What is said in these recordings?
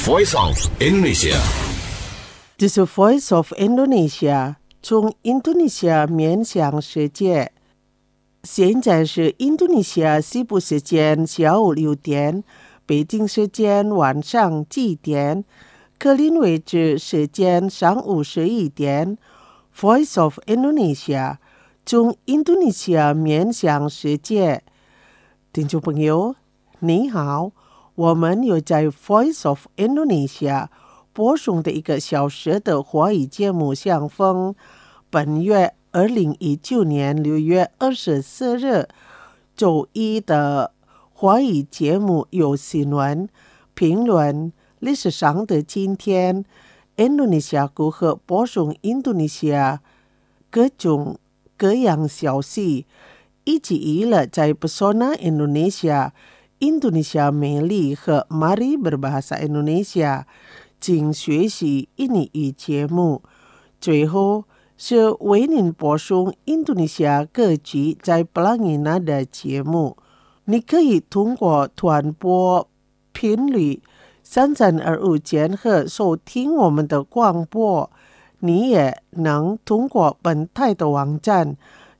Voice of Indonesia. This is Voice of Indonesia， 从印度尼西亚面向世界。现在是印度尼西亚西部时间下午6点，北京时间晚上7点，格林威治时间上午11点。Voice of Indonesia， 从印度尼西亚面向世界。听众朋友，你好，我们有在 Voice of Indonesia 播送的1个小时的华语节目相逢。本月2019年6月24日周一的华语节目有新闻、评论、历史上的今天、印度尼西亚如何播送印度尼西亚各种各样消息，以及在 Pesona Indonesia 印度尼西亚美丽和 Mari Berbahasa Indonesia 请学习印尼语节目。最后是为您播送印度尼西亚各局在 Pelangina 的节目。你可以通过传播频率3325千赫收听我们的广播。你也能通过本台的网站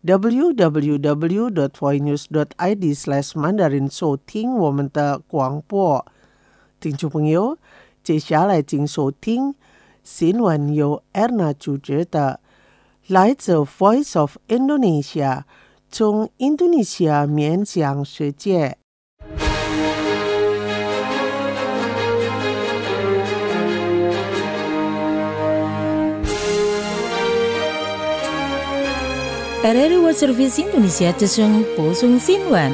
www.voinews.id/mandarin 收听我们的广播。听众朋友，接下来请收听新闻由 Erna 主持的来自 Voice of Indonesia， 从印度尼西亚面向世界。 RRI World Service Indonesia 之声播送新闻。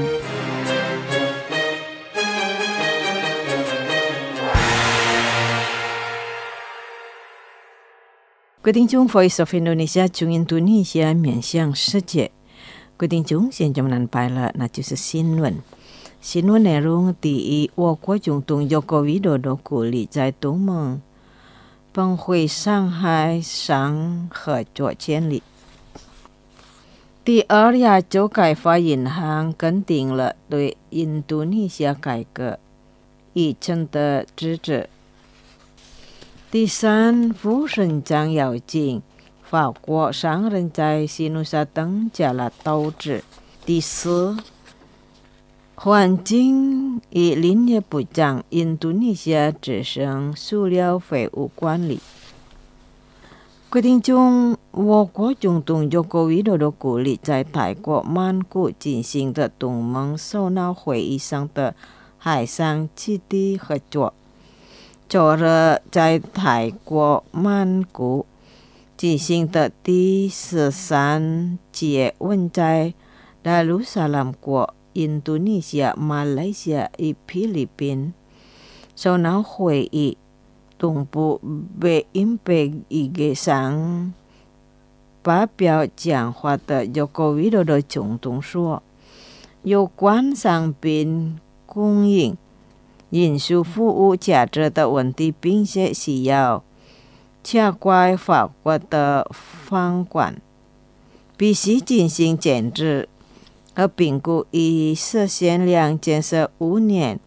各位听众 Voice of Indonesia 从印度尼西亚面向世界。各位听众，现在我们安排了，那就是新闻。新闻内容第一，我国总统Joko Widodo鼓励在东盟峰会上海上合作建立。第二，亚洲开发银行肯定了对印度尼西亚改革议程的支持。第三，副省长要进法国商人在西努沙登加了斗志。第四，环境与林业部长印度尼西亚执行塑料废物管理。各位听众，我国总统Joko Widodo鼓励在泰国曼谷进行的东盟首脑会议上的海上基地合作。昨日在泰国曼谷进行的第13届问在达鲁萨拉国、印度尼西亚、马来西亚与菲律宾首脑会议东部北印北一个上发表讲话的Joko Widodo总统说，有关商品供应、运输服务价值的问题，并且需要加快法国的监管，必须进行检视和评估，以实现2件事5年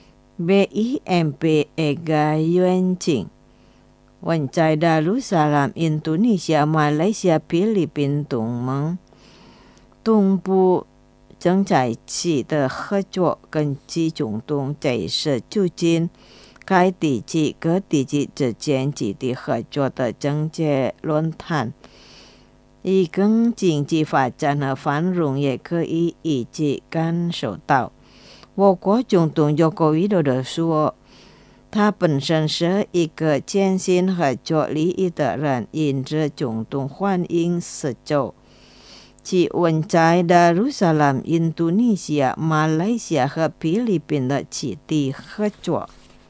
BIMP 个愿景。问在达鲁萨拉、印度尼西亚、马来西亚、菲律宾东盟东部正在一起的合作，根据总统这是促进该地区各地区之间基地合作的政界论坛，以更经济发展和繁荣也可以一起感受到。我国总统Joko Widodo说，他本身是一个坚信合作利益的人，因此总统欢迎19其问在达鲁萨拉、印度尼西亚、马来西亚和菲律宾的基地合作。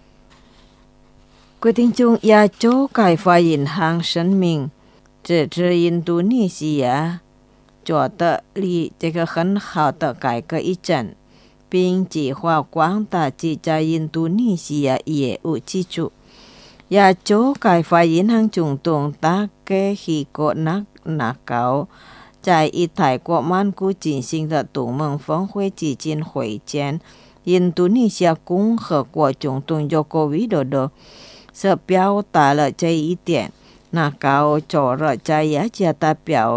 各位听众，亚洲开发银行声明支持印度尼西亚做的这个很好的改革议程，并计划扩大其在印度尼西亚业务基础。亚洲开发银行总统Takehiko Nakao 在泰国曼谷进行的东盟峰会基金会前印度尼西亚共和国总统Joko Widodo 是表达了这一点。那高佐热在雅加达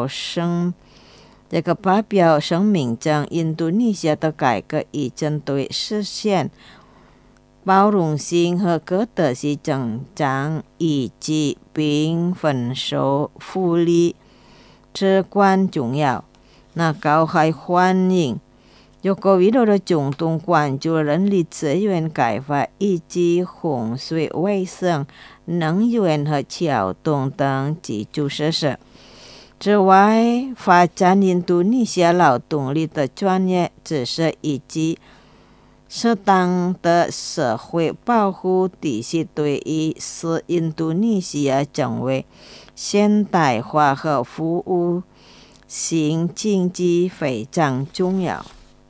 发表声明称，印度尼西亚的改革已针对实现包容性和可得性增长以及并分手福利至关重要。那高还欢迎Joko Widodo 总统关注人力资源开发以及洪水卫生、能源和交通等基础设施。之外，发展印度尼西亚劳动力的专业知识以及适当的社会保护体系对于使印度尼西亚成为现代化和服务型经济非常重要。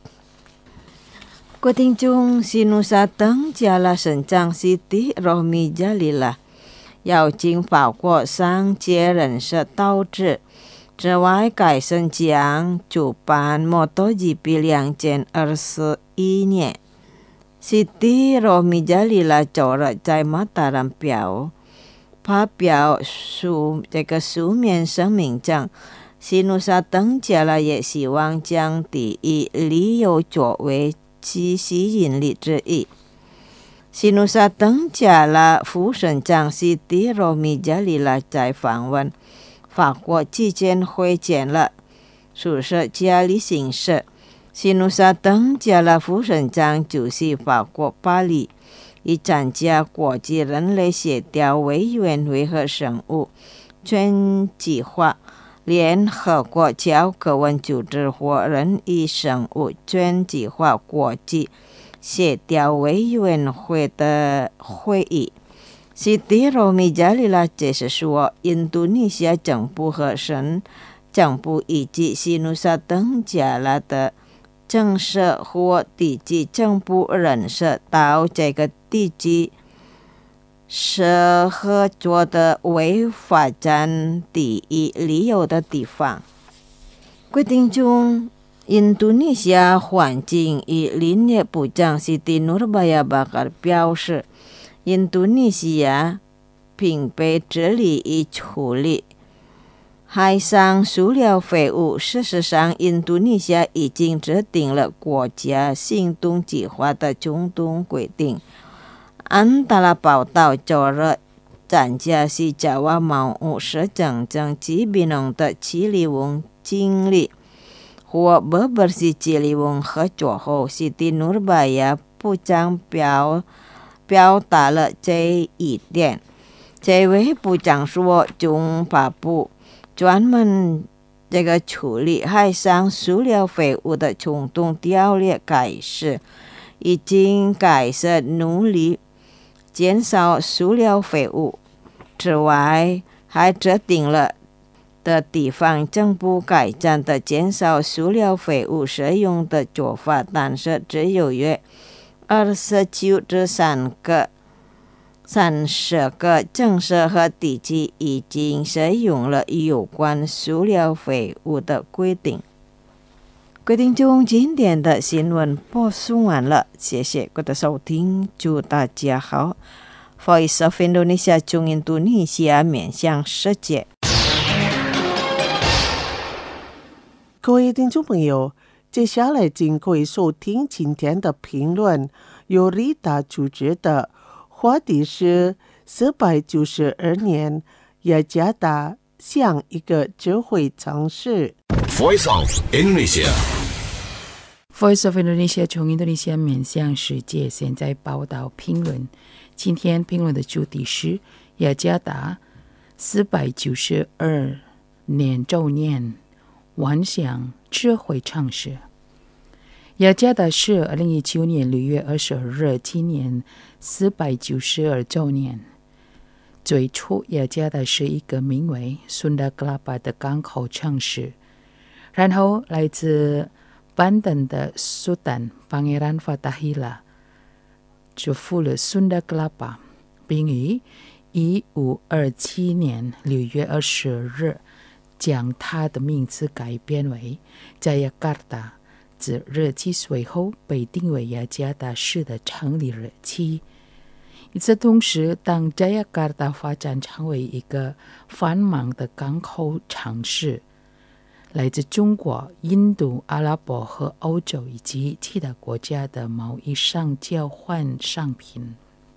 各位听众，西努沙登加拉省长Siti Rohmi Jalila 邀请包括上届人士到职。之外，该省将主办 MotoGP 2021年。Siti Rohmi Jalila 昨日在马达兰发表书面声明称，西努沙登加拉也希望将第一旅游作为其吸引力之一。西努沙登加拉副省长Siti Rohmi Jalila 在访问法国期间会见了宿舍家里形势。西努沙登加拉副省长出席法国巴黎以参加国际人类协调委员会和生物圈计划联合国教科文组织或人与生物圈计划国际协调委员会的会议。Siti Rohmi Jalila 解释说，印度尼西亚政府和省政府以及西努沙登加拉的政策或地级政府人士到这个地区是合作的为发展第一旅游的地方。规定中，印度尼西亚环境与林业部长Siti Nurbaya Bakar 表示，印度尼西亚并被治理与处理海上塑料废物。事实上，印度尼西亚已经制定了国家行动计划的总统规定。安达拉报道昨日参加西爪哇贸务市政政吉比农的Ciliwung经理和bebersih Ciliwung合作后，Siti Nurbaya 部长表达了这一点。这位部长说，中发部专门处理海上塑料废物的总统条例开始，已经开始努力减少塑料废物。之外，还制定了的地方政府改善的减少塑料废物使用的做法，但是只有约29至30个城市和地区已经使用了有关塑料废物的规定。规定中，今天的新闻播送完了，谢谢各位的收听，祝大家好。Voice of Indonesia 中印度尼西亚面向世界。 各位听众朋友，接下来请各位收听今天的评论，由Rita主持的，话题是492年雅加达像一个智慧城市。 Voice of Indonesia Voice of Indonesia 从印度尼西亚面向世界，现在报道评论。今天评论的主题是雅加达492年周年，万象智慧城市。雅加达是2019年6月22日纪念492周年。最初，雅加达是一个名为Sunda Kelapa的港口城市，然后来自班登的苏丹Pangeran Fatahillah祝福了Sunda Kelapa，并于1527年6月20日将他的名字改变为Jayakarta， 自日期随后被定为雅加达市的成立日期。与此同时，当加雅加达发展成为一个繁忙的港口城市，来自中国、印度、阿拉伯和欧洲以及其他国家的贸易商交换商品。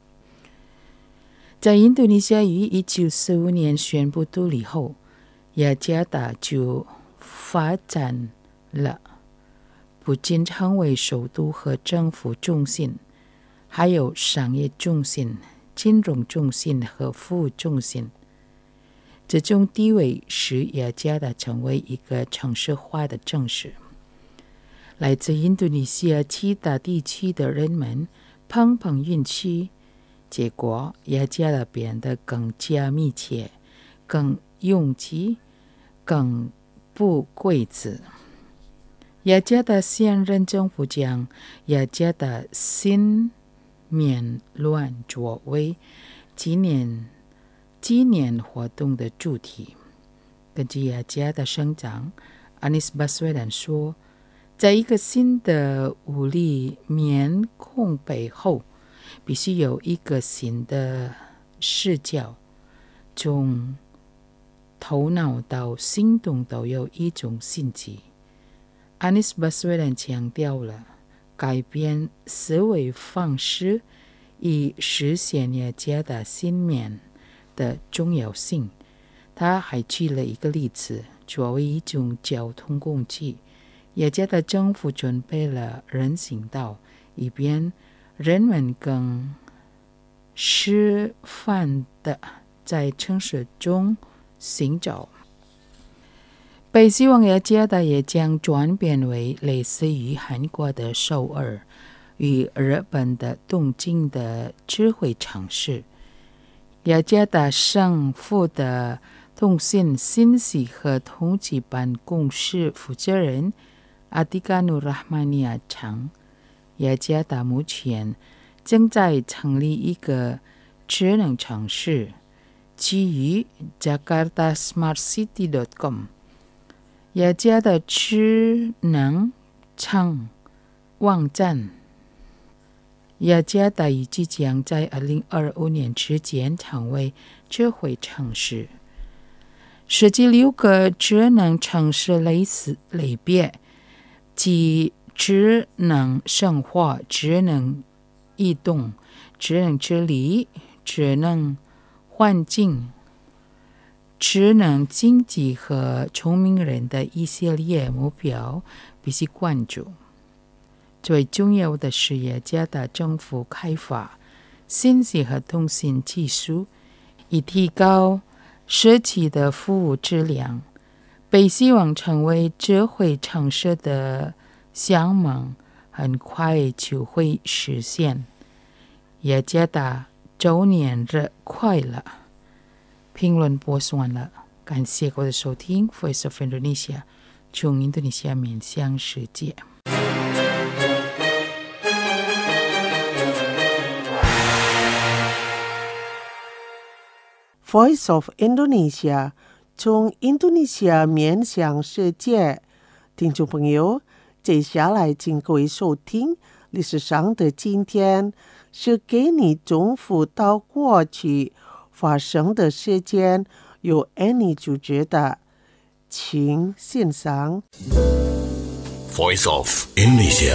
在印度尼西亚于1945年宣布独立后，雅加达就发展了，不仅成为首都和政府中心，还有商业中心、金融中心和服务中心。这种地位使雅加达成为一个城市化的城市。来自印度尼西亚其他地区的人们碰碰运气，结果雅加达变得更加密切、更拥挤、更不规则。雅加达现任政府将雅加达新面乱作为纪念活动的主题。根据雅加达省长Anies Baswedan 说，在一个新的武力面孔背后，必须有一个新的视角，从头脑到行动都有一种心机。Anies Baswedan 强调了改变思维方式以实现雅加达新面的重要性。他还举了一个例子，作为一种交通工具，雅加达政府准备了人行道，以便人们更释放地在城市中行走。北希望雅加达也将转变为类似于韩国的首尔与日本的东京的智慧城市。雅加达省府的通信信息和统计办公室负责人阿迪加努拉曼尼亚称，雅加达目前正在成立一个智能城市，基于 jakartasmartcity.com 雅加达智能城网站。雅加达预计将在2025年之间成为智慧城市，设计6个智能城市类别，即智能生活、智能移动、智能治理、智能环境、智能经济和聪明人的一系列目标必须关注。最重要的是，雅加达政府开发信息和通信技术，以提高社区的服务质量。北希望成为智慧城市的向往很快就会实现。雅加达周年日快乐！评论播送完了，感谢各位的收听。Voice of Indonesia， 从印度尼西亚面向世界。 Voice of Indonesia， 从印度尼西亚面向世界。听众朋友，接下来请各位收听历史上的今天，是给你重复到过去发生的事件，由 Annie 主持的，请欣赏。 Voice of Indonesia。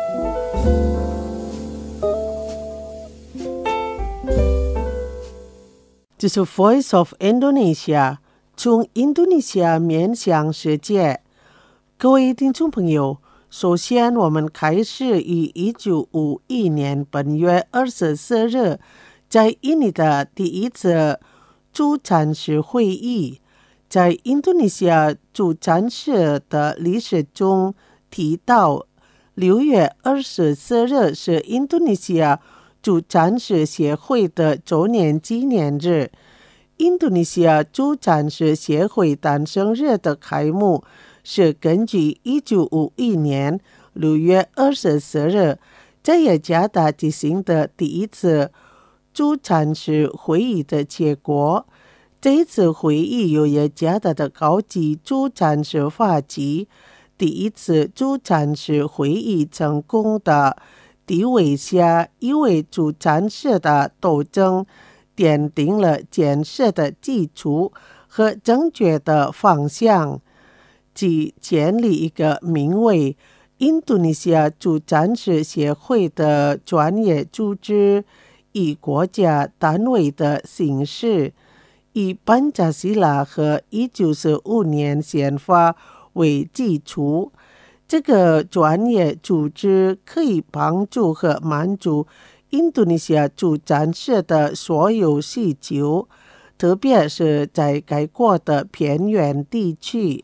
这是 Voice of Indonesia， 从印度尼西亚面向世界。各位听众朋友，首先我们开始于1951年8月24日，在印尼的第一次主战士会议。在印度尼西亚主战士的历史中提到，6月24日是印度尼西亚主战士协会的周年纪念日。印度尼西亚主战士协会诞生日的开幕是根据1951年6月24日在雅加达举行的第一次主战士会议的结果。这一次会议由雅加达的高级主战士发起， 第一次助产士会议成功的地位下，因为助产士的斗争奠定了建设的基础和正确的方向，即建立一个名为印度尼西亚助产士协会的专业组织，以国家单位的形式，以班加西拉和1945年宪法为基础。这个专业组织可以帮助和满足印度尼西亚助产士的所有需求，特别是在该国的偏远地区。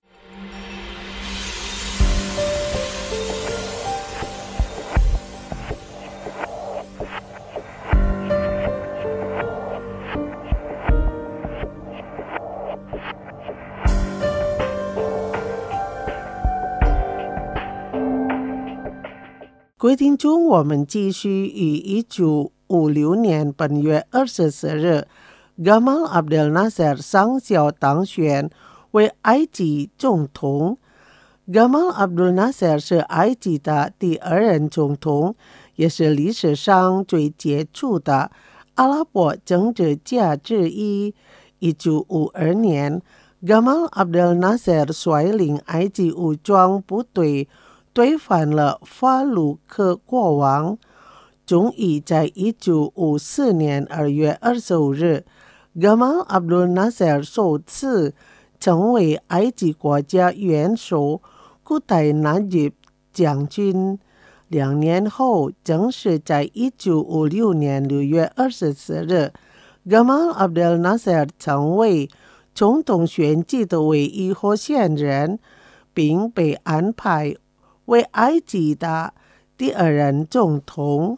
规定中，我们继续于1956年8月24日 Gamal Abdel Nasser 上校当选为埃及总统。Gamal Abdel Nasser 是埃及的第2任总统，也是历史上最杰出的阿拉伯政治家之一。1952年 Gamal Abdel Nasser 率领埃及武装部队推翻了法鲁克国王，终于在1954年2月25日 Gamal Abdel Nasser 首次成为埃及国家元首古代纳吉将军。2年后，正是在1956年6月24日 Gamal Abdel Nasser 成为总统选举的唯一候选人，并被安排为埃及的第2任总统。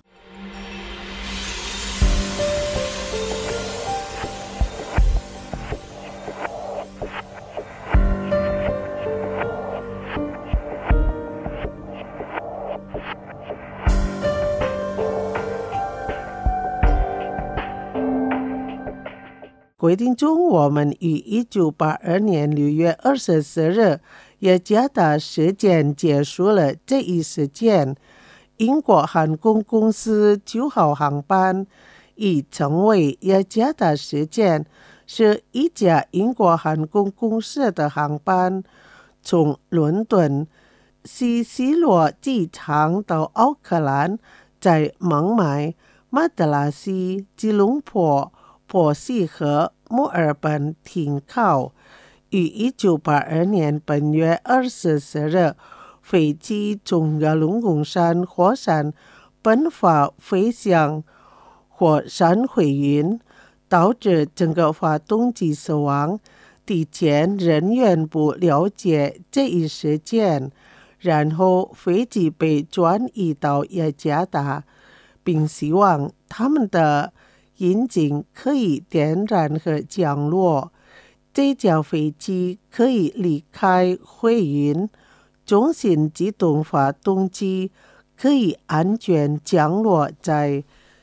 规定中，我们于1982年6月24日雅加达事件结束了这一事件。英国航空公司9号航班已成为雅加达事件，是一家英国航空公司的航班从伦敦希希罗机场到奥克兰，在孟买、马德拉斯、吉隆坡、波西和墨尔本停靠。于1982年8月24日，飞机从亚龙贡山火山喷发飞向火山灰云，导致整个发动机死亡。地勤人员不了解这一事件，然后飞机被转移到雅加达，并希望他们的引擎可以点燃和降落。这架飞机可以离开灰云，中型机动发动机可以安全降落在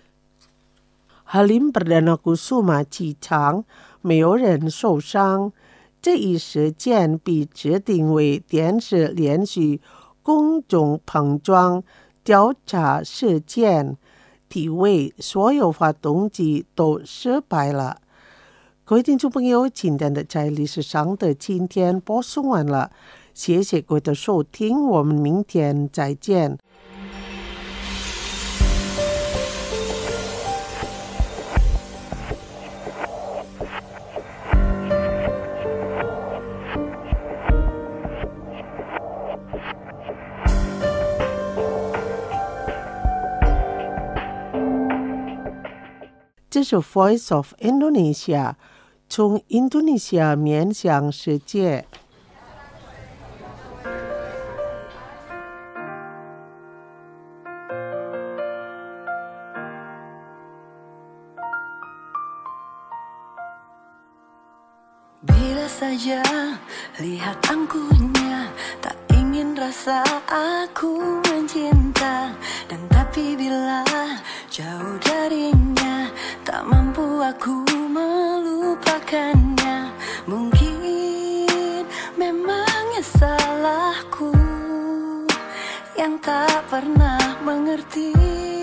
Halim Perdana Kusuma机场，没有人受伤。这一事件被指定为电视连续公众碰撞调查事件，体为所有发动机都失败了。各位听众朋友，今天的在历史上的今天播送完了，谢谢各位的收听，我们明天再见。这是 Voice of Indonesia， 从印度尼西亚面向世界。 Bila saja lihat angkuhnya, tak ingin rasa aku mencinta. Dan tapi bila jauh darinya, tak mampu aku melupakannya. Mungkin memangnya salahku. yang tak pernah mengerti.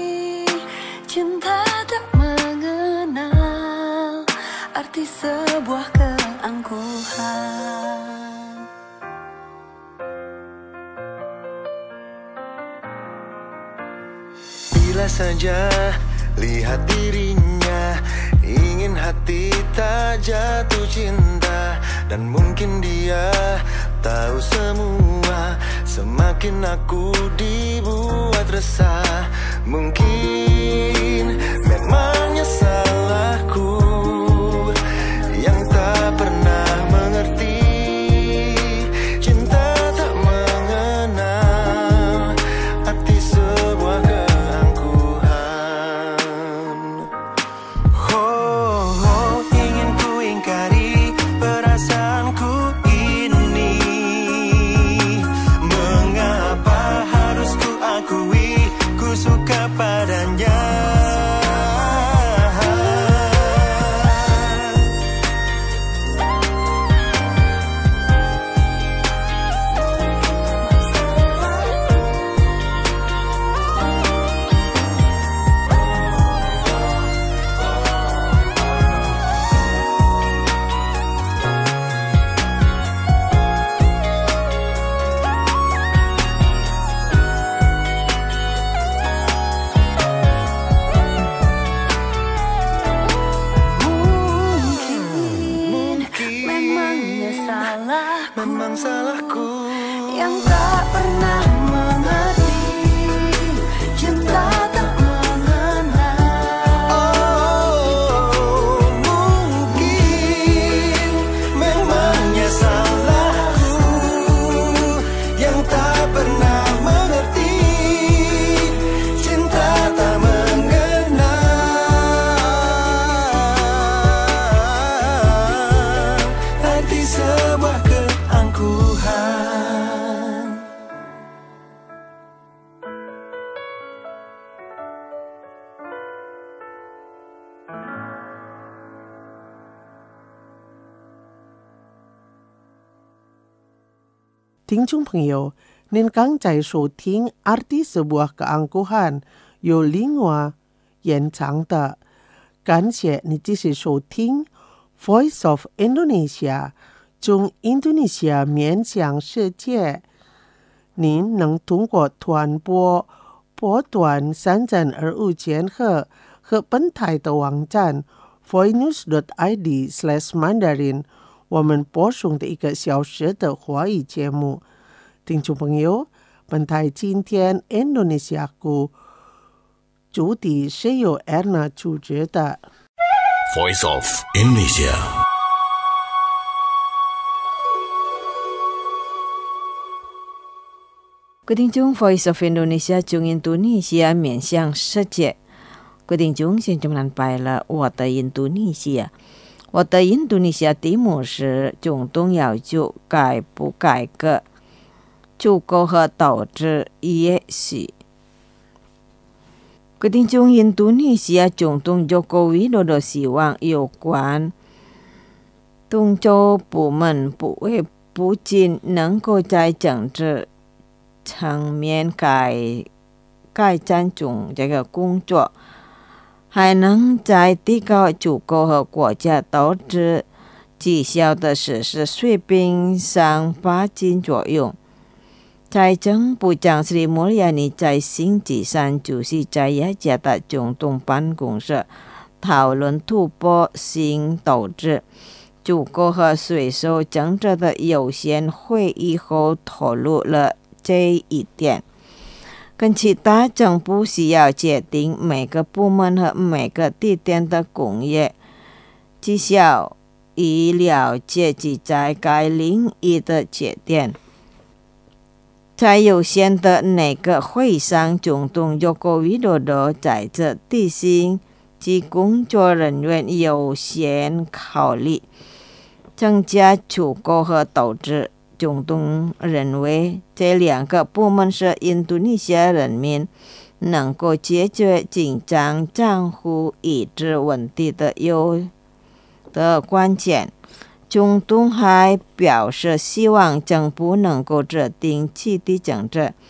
Cinta tak mengenal arti sebuah keangkuhan. Bila saja lihat dirinya, ingin hati tak jatuh cinta. Dan mungkin dia tahu semua, semakin aku dibuat resah. Mungkin memangnya salahku yang tak pernah mengerti. Cinta tak mengenal arti sebuah keangkuhan. Oh, ingin ku ingkari perasaanku ini. Mengapa harus ku akui ku suka padanya? Memang salahku yang tak pernah mengerti. Cinta tak mengenal. Oh, mungkin memangnya salahku yang tak pernah mengerti. Cinta tak mengenal arti sebuah keangkuhan. 听众朋友，您刚才收听《arti sebuah keangkuhan》由林娃演唱的，感谢你继续收听 Voice of Indonesia 中印度尼西亚面向世界。您能通过传播波段3325千赫和本台的网站 voinews.id/mandarin 我们播送的1个小时的华语节目。听众朋友，本台今天 Indonesiaku 主题是由 Erna 主持的。 Voice of Indonesia. Quý thính chúng Voice of Indonesia 中印度尼西亚面向世界。quý thính chúng现在我们拜了我的印度尼西亚。我的印度尼西亚题目是中东要求改不改革，足够和导致也许。quý thính chúng印度尼西亚总统Jokowi Widodo希望有关东洲部门不仅能够在政治层面改善中这个工作，还能在提高足够和国家投资绩效的实施水平上发挥作用。财政部长 Sri Mulyani 在星期三出席在雅加达总统办公室讨论突破性投资、足够和税收政策的有限会议后透露了这一点。跟其他政府需要决定每个部门和每个地点的工业绩效，以了解其在该领域的缺点。在有限的那个会上，总统Joko Widodo在这提醒其工作人员优先考虑增加足够和投资。总统认为这2个部门是印度尼西亚人民能够解决紧张账户一致问题的关键。总统还表示希望政府能够制定具体政策，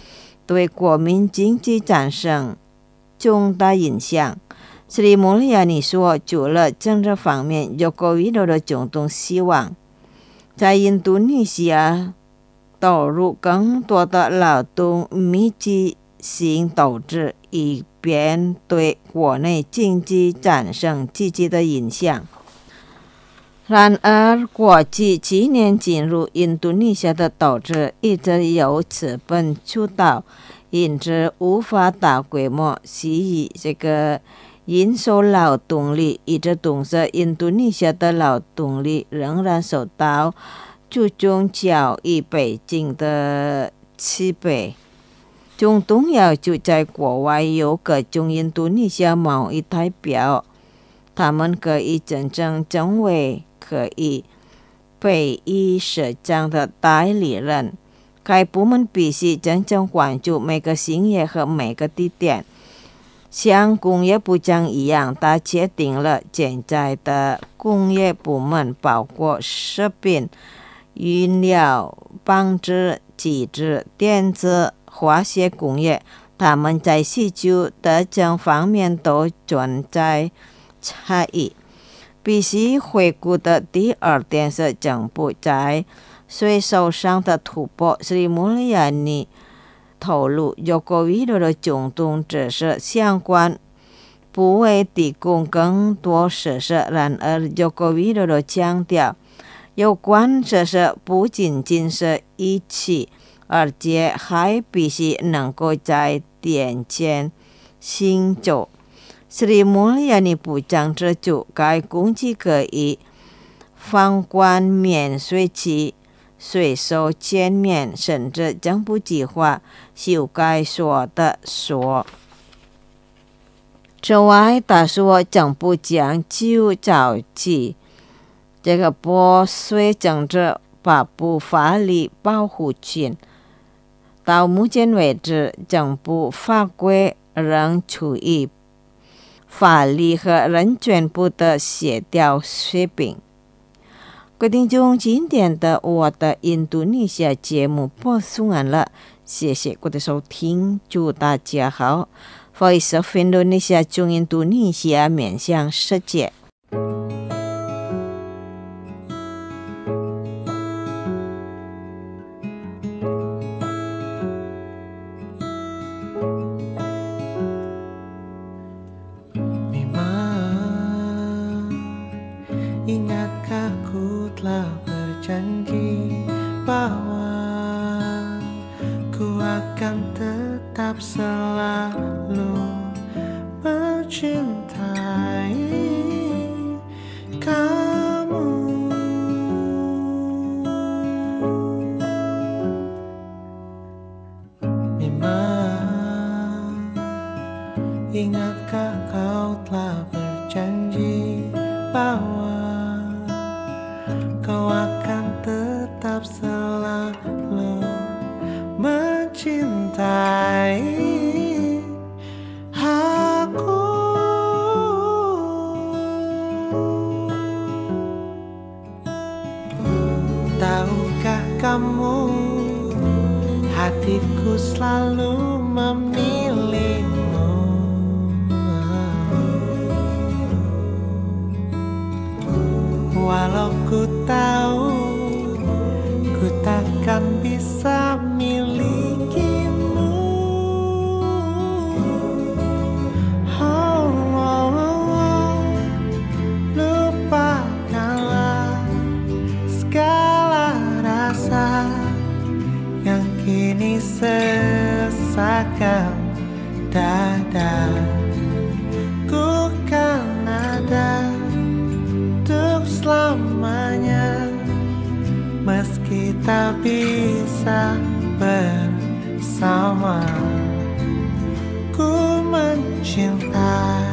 对国民经济产生重大影响。斯里穆利亚尼说，除了政治方面，Joko Widodo总统希望在印度尼西亚投入更多的劳动密集型投资，以便对国内经济产生积极的影响。然而，过去几年进入印度尼西亚的投资一直由资本主导，因此无法大规模吸引这个人手劳动力，一直导致印度尼西亚的劳动力仍然受到注重较以北京的7倍。总统要求在国外有各种印度尼西亚贸易代表，他们可以真正成为可以被设账的代理人。该部门必须真正关注每个行业和每个地点，像工业部长一样，他确定了现在的工业部门包括食品、原料、纺织、机制、电子、化学工业，他们在需求的这方面都存在差异。必须回顾的第二点是政府在税收上的突破。斯里穆利亚尼透露，Joko Widodo总统指示相关部委提供更多设施。然而，Joko Widodo强调，有关设施不仅仅是一起，而且还必须能够在店前行走。斯里穆利亚尼部长指出，该工具可以放宽免税期、税收减免，甚至政府计划修改所得税。此外，他说政府将就早期这个拨税政策发布法律保护权。到目前为止，政府法规仍处于法律和人权部的协调水平。各位听众，今天的我的印度尼西亚节目播送完了，谢谢各位的收听，祝大家好。Voice of Indonesia 从印度尼西亚面向世界。 Ingatkah ku telah berjanji bahwa ku akan tetap selalu mencintai kamu. Memang ingatkah kau telah berjanji bahwa kau akan tetap selalu mencintai aku. Tahukah kamu, hatiku selalu memilihmu. Walau ku tahu ku takkan bisa milikimu. Lupakanlah segala rasa yang kini sesakkan dada. Ku kan ada untuk selamanya, meski tak bisa bersama. Ku mencintai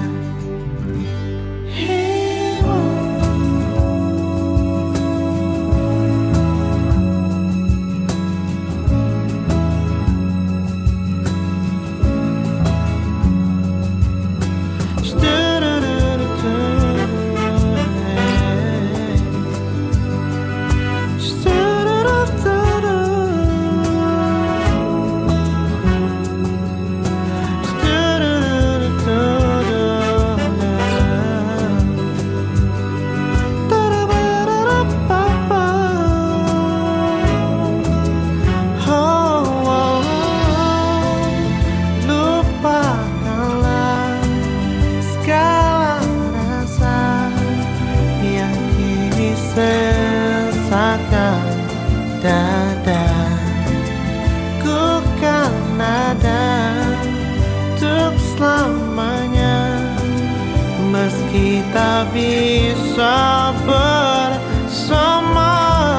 tak bisa bersama.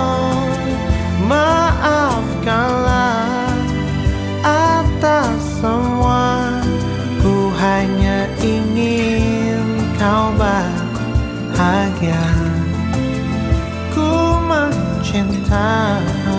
Maafkanlah atas semua, ku hanya ingin kau bahagia. Ku mencintaimu.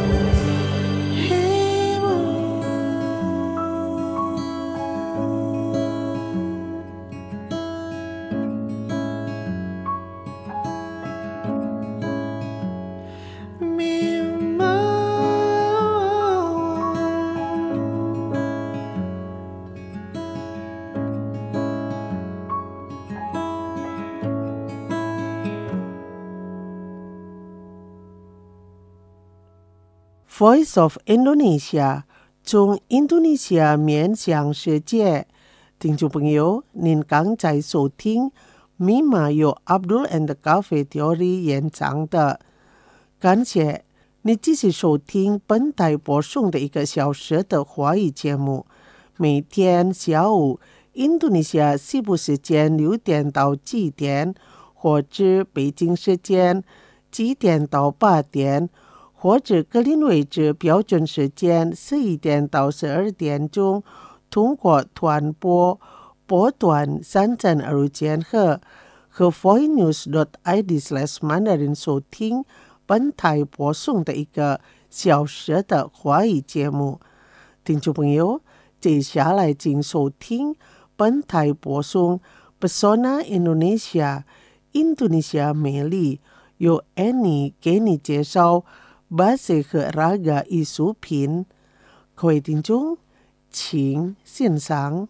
Voice of Indonesia 从印度尼西亚面向世界。听众朋友，您刚才收听密码由 Abdul and the Cafe Theory 演唱的。感谢你继续收听本台播送的1个小时的华语节目。每天下午印度尼西亚西部时间6点到7点，或者北京时间7点到8点，或者格林威治标准时间11点到12点钟，通过短波波段32千赫和 voinews.id/mandarin 收听本台播送的1个小时的华语节目。听众朋友，接下来请收听本台播送 Pesona Indonesia 印度尼西亚美丽，由 Annie 给你介绍bahasa和raga 艺术品。各位听众，请欣赏。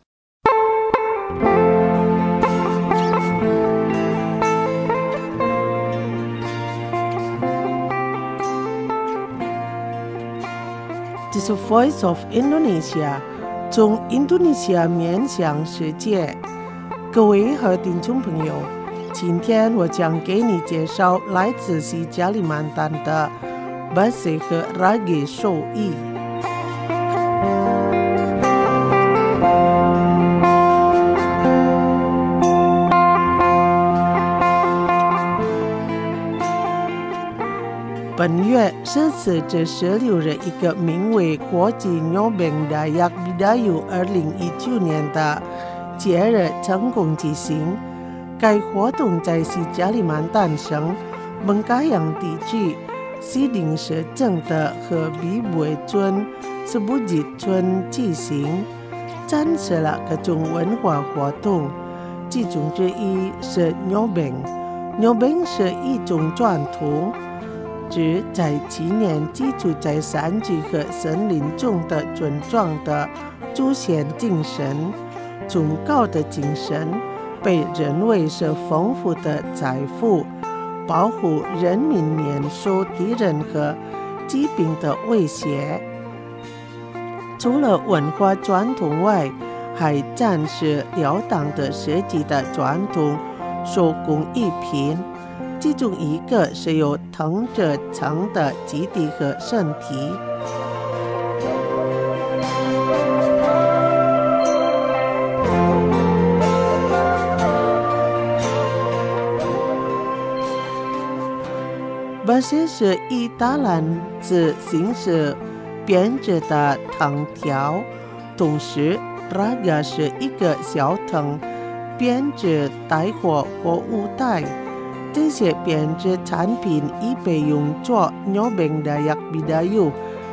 这是 Voice of Indonesia 从印度尼西亚面向世界。各位和听众朋友，今天我将给你介绍来自西加里曼丹的bahasa和raga 手艺。本月14至16日，一个名为国际Nyobeng Dayak Bidayuh 2019年的节日成功举行。该活动在西加里曼丹省蒙嘎扬地区西岭社镇的和比贝村斯布吉村举行，展示了各种文化活动，其中之一是Nyobeng。Nyobeng 是一种传统，指在纪念居住在山区和森林中的尊壮的祖先精神。崇高的精神被认为是丰富的财富，保护人民免受敌人和疾病的威胁。除了文化传统外，还展示了当的设计的传统手工艺品，其中一个是由藤制成的基地和身体。bahasa 是以大篮子形式编织的藤条，同时 raga 是一个小藤编织带货或舞带。这些编织产品已被用作 Nyobeng Dayak Bidayuh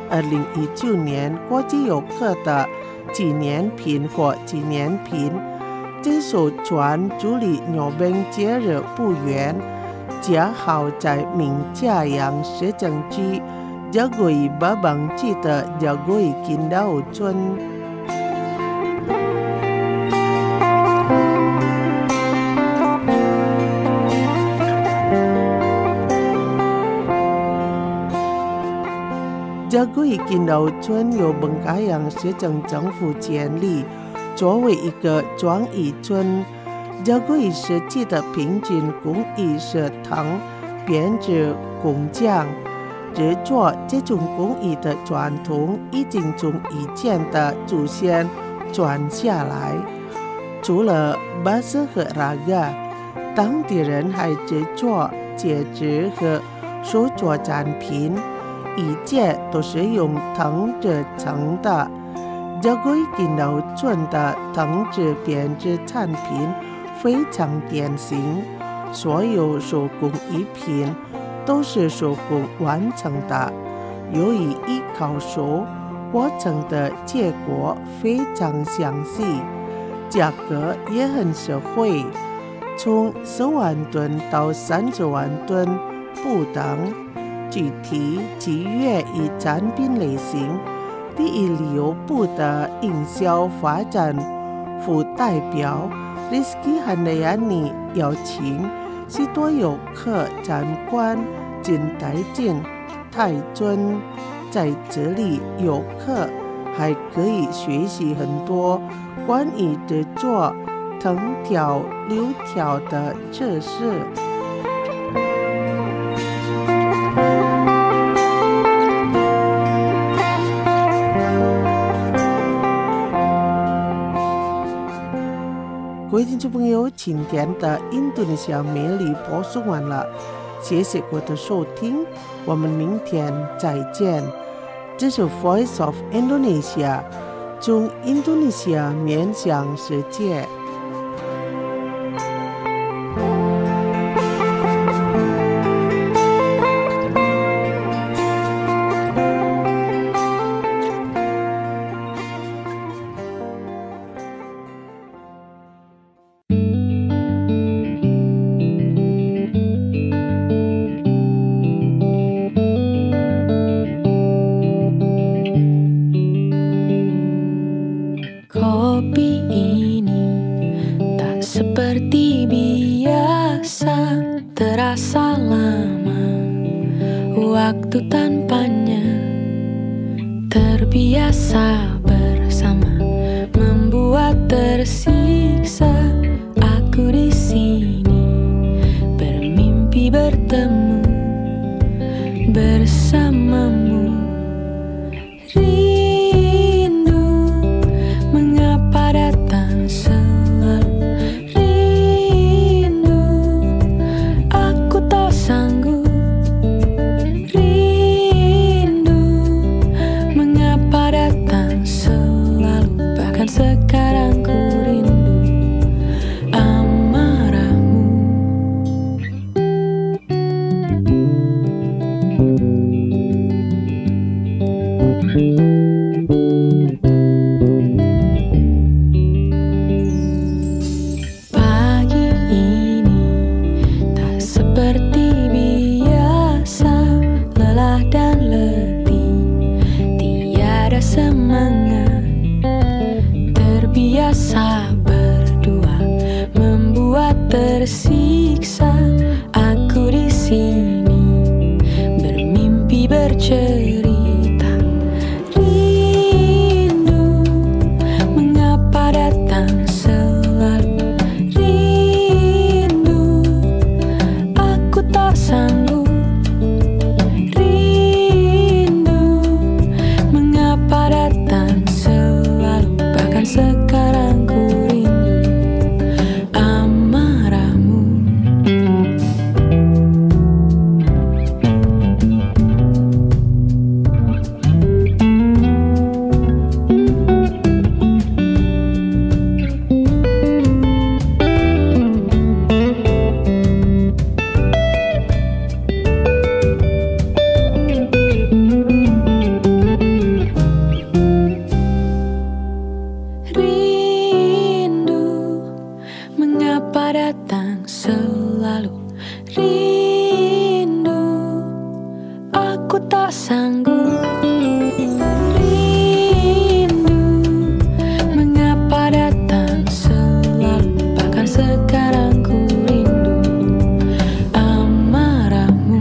2019年国际游客的纪念品或纪念品。这艘船距离 Nyobeng 节日不远，恰好在明嘉阳市政区Jagoi Babang 区的 Jagoi Kindau 村。Jagoi Kindau 村由蒙嘎扬市政府建立，作为一个创意村。Jagoi 设计的平均工艺是藤编织工匠，制作这种工艺的传统已经从以前的祖先传下来。除了bahasa和raga， 当地人还制作戒指和手作展品，一切都是用藤制成的。这个已经流传的藤制编织产品非常典型，所有手工艺品都是手工完成的。由于依靠手过程的结果非常详细，价格也很实惠，从10万吨到30万吨不等。具体基于以产品类型，第一旅游部的营销发展副代表 Rizky Handayani 邀请许多游客参观金台景、台尊，在这里游客还可以学习很多关于制作藤条、柳条的知识。各位听众朋友，今天的印度尼西亚美丽播送完了，谢谢各位的收听，我们明天再见。这是 Voice of Indonesia， 从印度尼西亚面向世界。 Kopi ini tak seperti biasa, terasa lama waktu tanpanya. Terbiasa bersama, membuat tersiksa. Aku di sini bermimpi bertemu bersamamu. Sekarang ku rindu amarahmu. Pagi ini tak seperti biasa, lelah dan letih, tiada semangat. Terbiasa berdua, membuat tersiksa. Aku di sini bermimpi bercerita. Rindu, mengapa datang selalu? Rindu, aku tak sanggup. Rindu, mengapa datang selalu? Bahkan sekarang ku rindu amarahmu. Rindu, mengapa datang selalu? Rindu, aku tak sanggup. Rindu, mengapa datang selalu? Bahkan sekarang ku rindu amarahmu.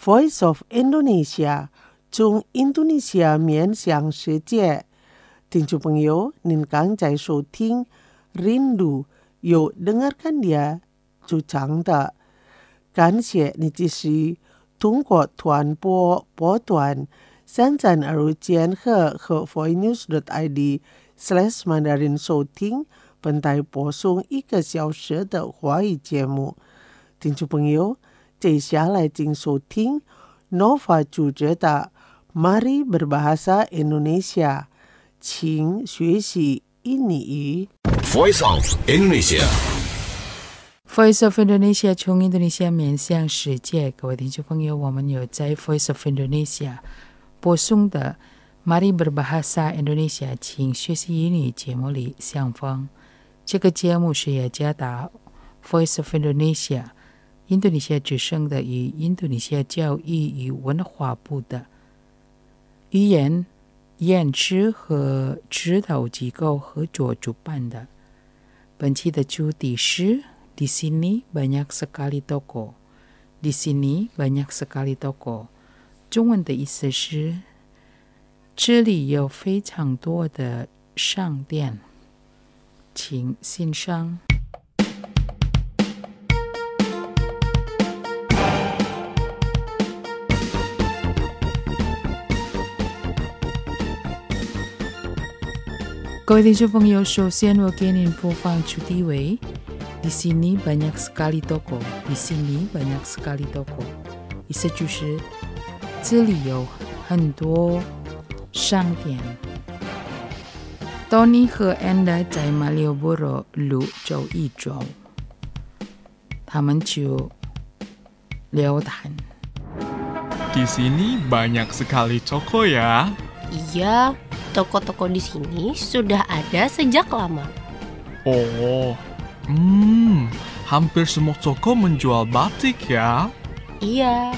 Voice of Indonesia 从印度尼西亚面向世界。听众朋友，您刚才收听 Rindu 有 dengarkan dia 就长的。感谢你继续通过传播波段332千赫和 voinews.id/Mandarin 收听本台播送1个小时的华语节目。听众朋友，接下来请收听 Nova 主角的 Mari Berbahasa Indonesia 请学习印尼语。 Voice of Indonesia Voice of Indonesia 从印度尼西亚面向世界，各位听众朋友，我们有在 Voice of Indonesia 播送的 Mari Berbahasa Indonesia 请学习英语节目里相逢。这个节目是雅加达 Voice of Indonesia 印度尼西亚之声的与印度尼西亚教育与文化部的语言演示和指导机构合作主办的。本期的主题是Di sini banyak sekali toko. Di sini banyak sekali toko. 中文的意思是这里有非常多的商店，请欣赏。各位听众朋友，首先我给您播放主题为Di sini banyak sekali toko. Di sini banyak sekali toko. 意思就是这里有很多商店。Tony 和 Enda 在Malioboro 路走一走，他们就聊谈。 Di sini banyak sekali toko ya. Iya, toko-toko di sini sudah ada sejak lama. Oh, hampir semua toko menjual batik ya. Iya.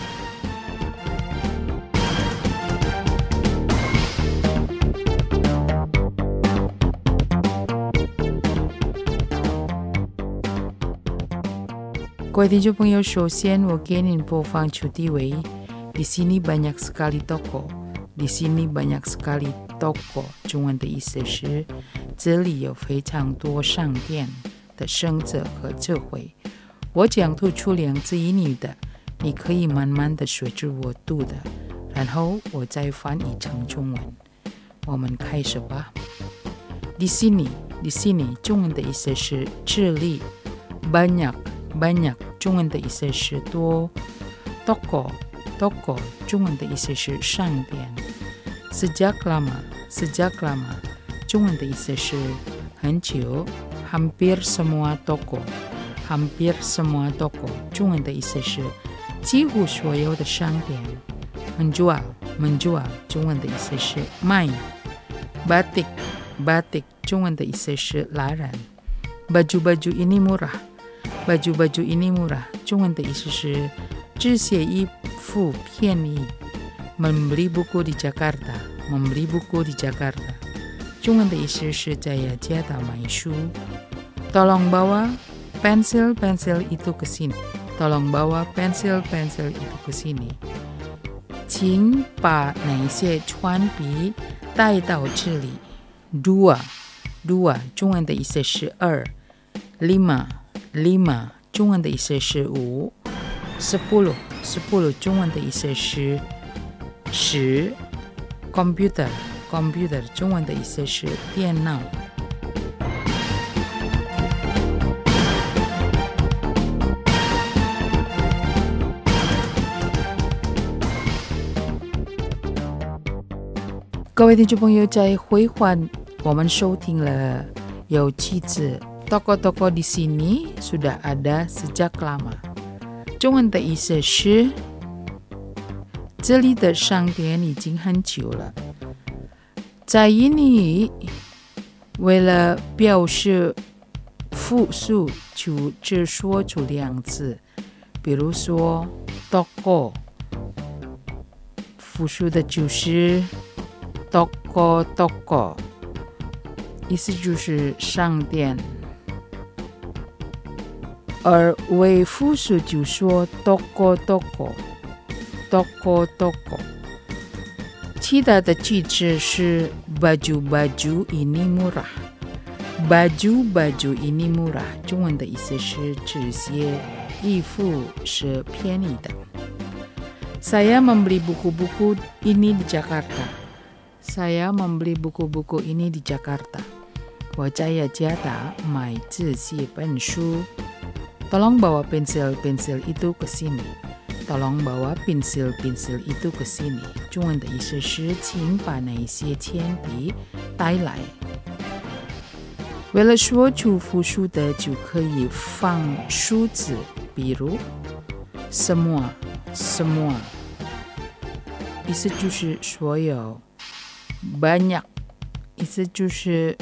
各位听众朋友，首先我给您播放主题为 Di sini banyak sekali toko. Di sini banyak sekali toko. 中文的意思是这里有非常多商店的生者和智慧。我讲吐出两字英语的，你可以慢慢的随着我读的，然后我再翻译成中文。我们开始吧。Di sini, di sini 中文的意思是这里。banyak, banyak 中文的意思是多。toko, toko 中文的意思是商店。sejak lama, sejak lama 中文的意思是很久。hampir semua toko, hampir semua toko 中文的意思是几乎所有的商店。menjual, menjual 中文的意思是卖。batik, batik 中文的意思是拉染。baju-baju ini murah, baju-baju ini murah 中文的意思是这些衣服便宜。membeli buku di Jakarta, membeli buku di Jakarta 中文的意思是在雅加达买书。Tolong bawa pensil-pensil itu ke sini. Tolong bawa pensil-pensil itu ke sini. 请把那些川笔带到这里。Dua, dua 中文的意思是二。Lima, lima 中文的意思是五。Sepuluh, sepuluh 中文的意思是十。Computer, computer 中文的意思是电脑。各位听众朋友，在回环我们收听了有句子 Toko-toko di sini sudah ada sejak lama 中文的意思是这里的商店已经很久了。在印尼为了表示复数就只说出两字，比如说 toko 复数的就是 toko-toko 意思就是商店，而为复数就说 toko-toko toko-toko. Cita的句子是 baju-baju ini murah. Baju-baju ini murah 中文的意思是这些衣服是便宜的。Saya membeli buku-buku ini di Jakarta. Saya membeli buku-buku ini di Jakarta. 我在雅加达买这些本书。Tolong bawa pensil-pensil itu ke sini. Tolong bawa pensil-pensil itu ke sini. 中文的意思是请把那些铅笔带来。为了说出复数的就可以放数字，比如 semua， 意思就是所有。banyak 意思就是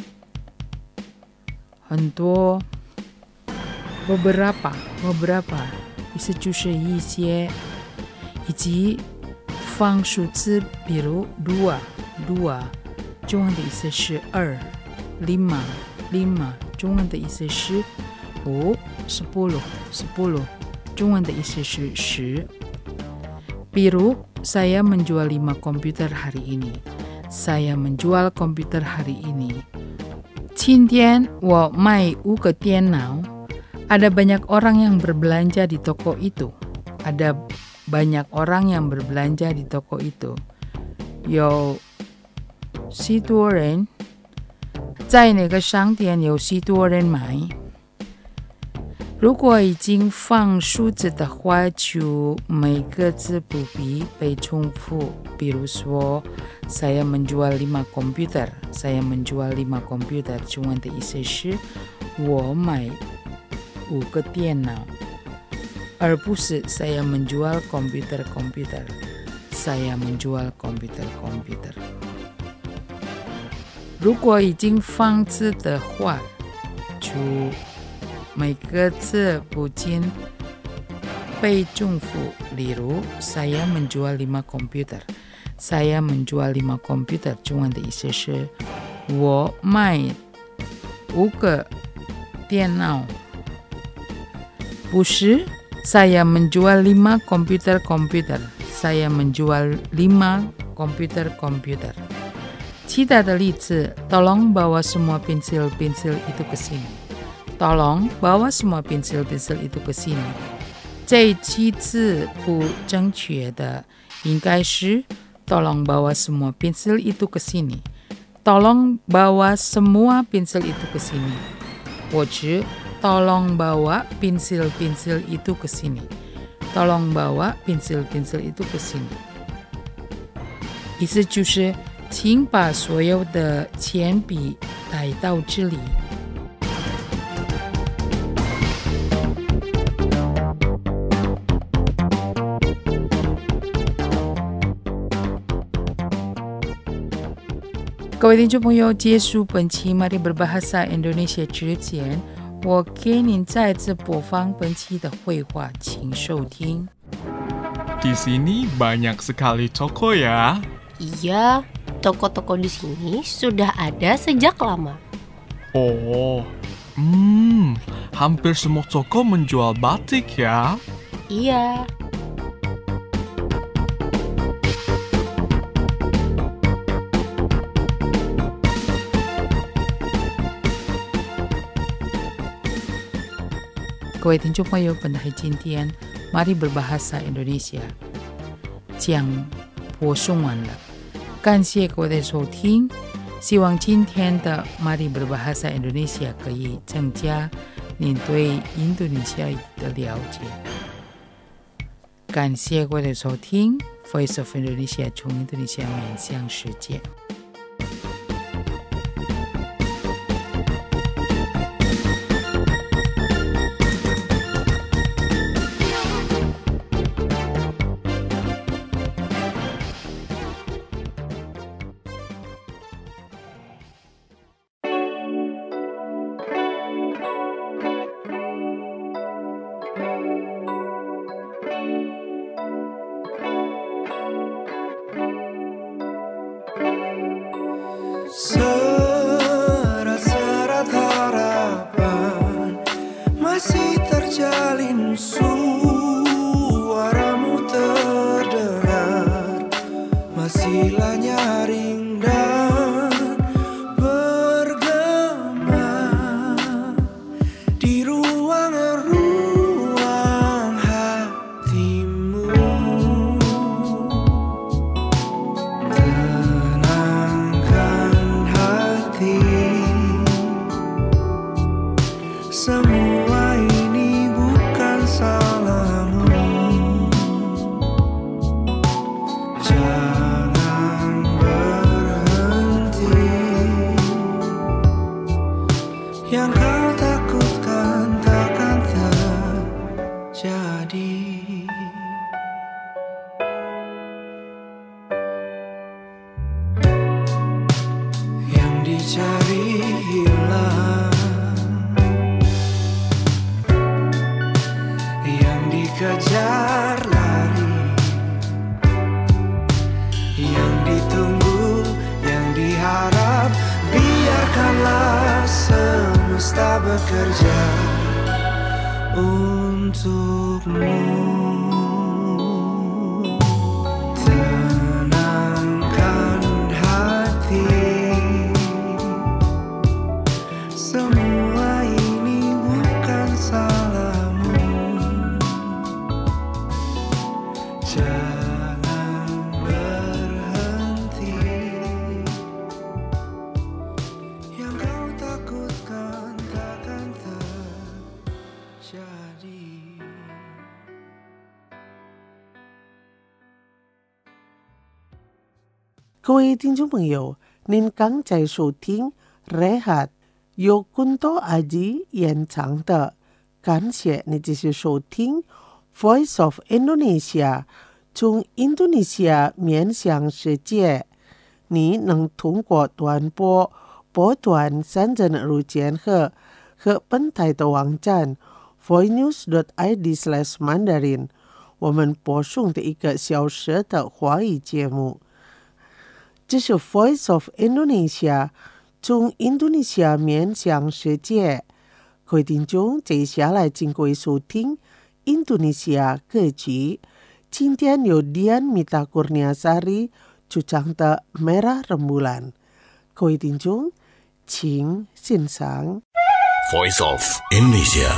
很多。beberapa 意思就是一些，以及放数字，比如 dua， 中文的意思是二。lima， 中文的意思是五。sepuluh， 中文的意思是十。比如 saya menjual 5 komputer hari ini. Saya menjual komputer hari ini. 今天我卖5个电脑。Ada banyak orang yang berbelanja di toko itu. Ada banyak orang yang berbelanja di toko itu. 有许多人在那个商店有许多人买。如果已经放数字的话，就每个字不必被重复。比如说 saya menjual 5 komputer. Saya menjual 5 komputer 中文的意思是我买5个电脑，而不是 saya menjual komputer. Saya menjual komputer. 如果已经放字的话，就每个字不仅被重复。例如 saya menjual 5 komputer. Saya menjual 5 komputer 中文的意思是我卖5个电脑。不是 saya menjual 5 komputer. Saya menjual 5 komputer. 其他的例子 tolong bawa semua pensil-pensil itu ke sini. Tolong bawa semua pensil-pensil itu ke sini. 这几字不正确的应该是 tolong bawa semua pensil itu ke sini. Tolong bawa semua pensil itu ke sini. 或者 tolong bawa pensil-pensil itu ke sini. Tolong bawa pensil-pensil itu ke sini. 意思就是请把所有的铅笔带到这里。各位听众朋友，结束本期 Mari Berbahasa Indonesia 之前，我给您再次播放本期的绘画，请收听。 Di sini banyak sekali toko ya. Iya, toko-toko di sini sudah ada sejak lama. Oh, hampir semua toko menjual batik ya. Iya. 各位听众朋友，本台今天 Mari Berbahasa Indonesia 讲播送完了，感谢各位的收听，希望今天的 Mari Berbahasa Indonesia 可以增加您对印度尼西亚语的了解。感谢各位的收听 Voice of Indonesia 从印度尼西亚面向世界。 masihlah nyaring dan bergema di ruang-ruang hatimu. Tenangkan hati, semua ini bukan salahmu. Jangan berhenti, yang kau takutkan takkan terjadi. Yang dicari hilang, yang dikejar lari, yang ditunggu, yang diharap, biarkanlah semesta bekerja untukmu. Tenangkan hati, semua ini bukan salahmu. Jangan berhenti, yang kau takutkan takkan terjadi. 各位听众朋友，您刚才收听 Rehat 由昆多阿吉演唱的，感谢你继续收听 Voice of Indonesia 从印度尼西亚面向世界。你能通过短波波段3针入监和本台的网站 voinews.id/mandarin 我们播送的1个小时的华语节目。这是 Voice of Indonesia 从印度尼西亚面向世界。各位听众，接下来请各位收听印度尼西亚歌曲。今天由 Dian Mita Kurniasari 主唱的 Merah Rembulan。各位听众，请欣赏。 Voice of Indonesia.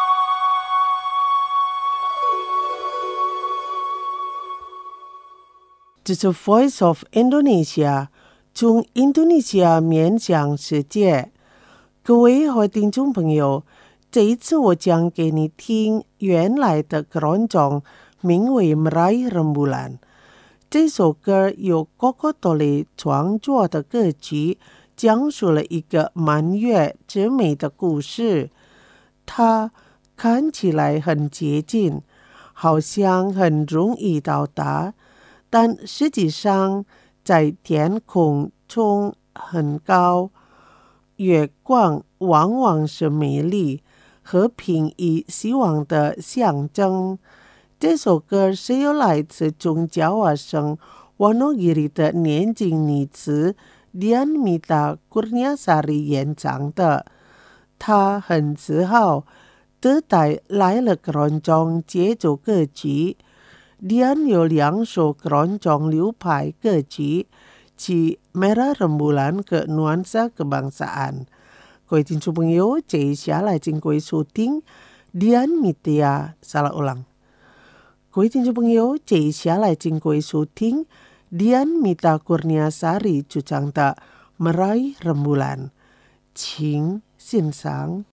This is Voice of Indonesia 从印度尼西亚面向世界。各位和听众朋友，这一次我将给你听原来的keroncong名为 Meraih Rembulan。这首歌由 Koko Tole 创作的歌曲，讲述了一个满月之美的故事。它看起来很接近，好像很容易到达，但实际上在天空中很高。月光往往是美丽、和平与希望的象征。这首歌是由来自中爪哇省 Wonogiri 的年轻女子 Dian Mita Kurniasari 演唱的。她很自豪地带来了keroncong节奏歌曲。Dian 有2首keroncong流派歌曲，其 Merah Rembulan ke nuansa kebangsaan。各位听众朋友，接下来请各位收听 Dian Mita salah ulang。各位听众朋友，接下来请各位收听 Dian Mita Kurniasari 主唱的 Meraih Rembulan， 请欣赏。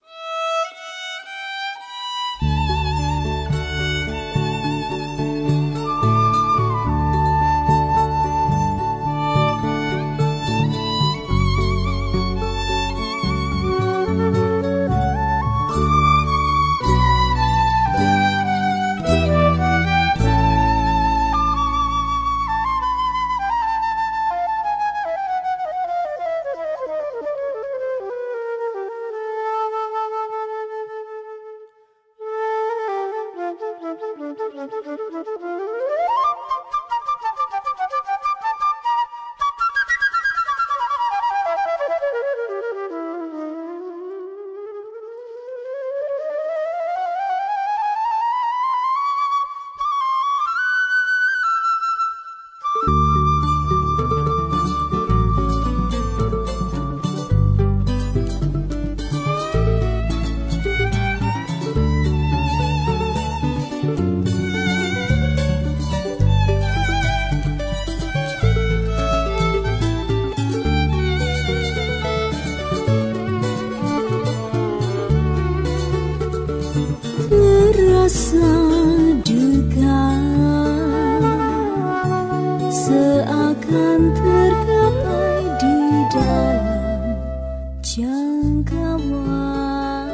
rasa duka seakan tergapai di dalam jangkauan.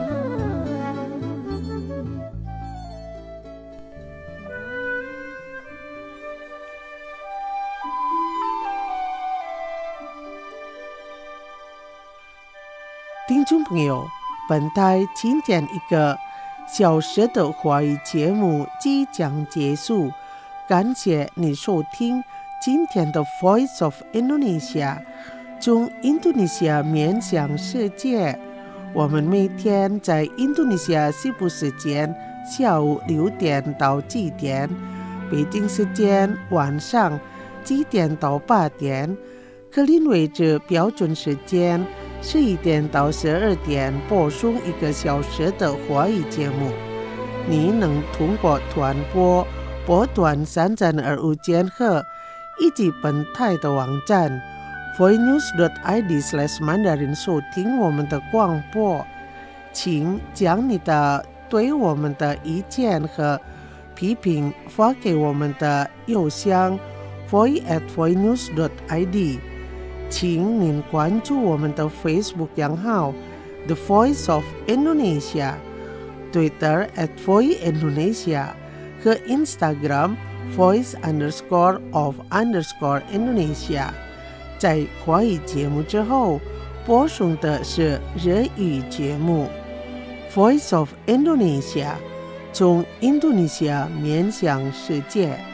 听众朋友，本台今天一个小时的华语节目即将结束，感谢你收听今天的 Voice of Indonesia， 从印度尼西亚面向世界。我们每天在印度尼西亚西部时间下午6点到7点，北京时间晚上7点到8点，克林威治标准时间11点到12点播送1个小时的华语节目。你能通过短波波段3325千赫以及本台的网站 voinews.id/mandarin 收听我们的广播。请将你的对我们的意见和批评发给我们的邮箱 voi@voinews.id。请您关注我们的 Facebook 账号 The Voice of Indonesia， Twitter @voiindonesia 和 Instagram voice_of_Indonesia。 在华语节目之后播送的是日语节目 Voice of Indonesia， 从印度尼西亚面向世界。